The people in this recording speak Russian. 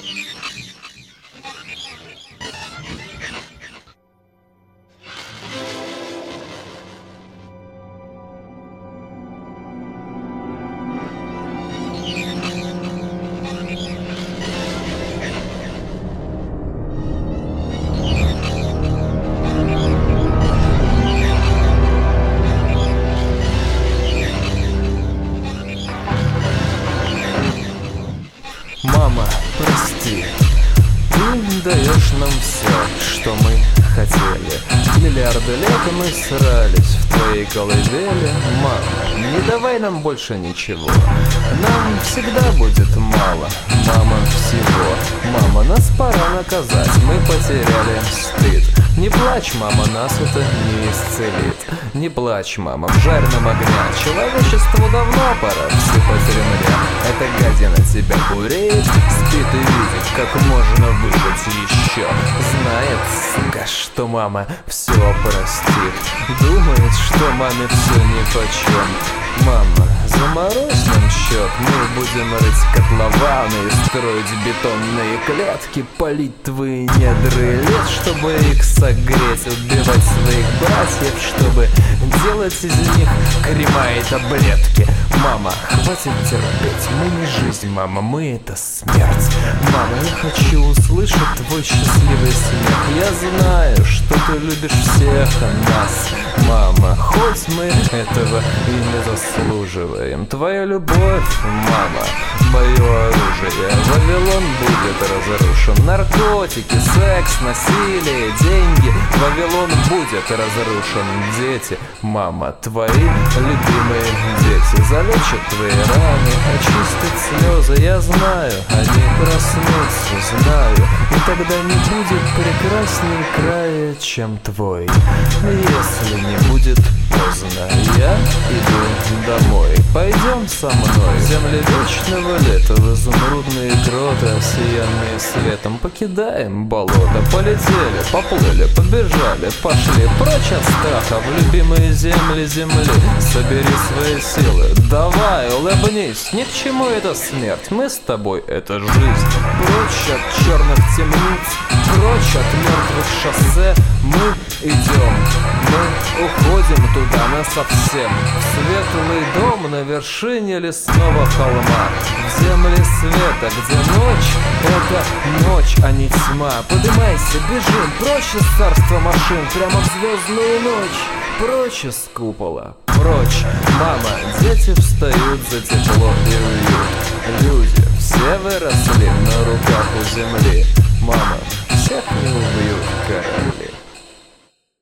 Мама, прости, ты даешь нам все, что мы хотели. Миллиарды лет мы срались в твоей колыбели. Мама, не давай нам больше ничего, нам всегда будет мало. Мама, всего. Мама, нас пора наказать, мы потеряли стыд. Не плачь, мама, нас это не исцелит. Не плачь, мама, в жареном огне человечеству давно пора всыпать ремня. Эта гадина тебя буреет, спит и видит, как можно выжить еще. Знает, сука, что мама все простит. Думает, что маме все нипочем. Мама, заморозь нам счет, мы будем рыть котлованы и строить бетонные клетки, полить твои недры лет, чтобы их согреть, убивать своих братьев, чтобы делать из них крема и таблетки. Мама, хватит терпеть, мы не жизнь, мама, мы это смерть. Мама, я хочу услышать твой счастливый смех. Я знаю, что ты любишь всех нас, мама, хоть мы этого и не заслуживаем. Твоя любовь, мама, мое оружие. Вавилон будет разрушен. Наркотики, секс, насилие, деньги. Вавилон будет разрушен. Дети, мама, твои любимые дети залечат твои раны, очистят слезы. Я знаю, они проснутся, знаю. И тогда не будет прекрасней края, чем твой. Если не будет поздно, я иду домой. Пойдем со мной в земли вечного лета, в изумрудные гроты, осиянные светом. Покидаем болото, полетели, поплыли, побежали, пошли прочь от страха в любимые земли земли. Собери свои силы, давай, улыбнись, ни к чему эта смерть, мы с тобой, это жизнь. Прочь от черных темниц, прочь от мертвых шоссе, мы идем, мы уходим туда насовсем. В светлый дом на вершине лесного холма, в земли света, где ночь — это ночь, а не тьма. Поднимайся, бежим, прочь из царства машин, прямо в звездную ночь, прочь из купола, прочь. Мама, дети встают за тепло и уют. Люди все выросли на руках у земли.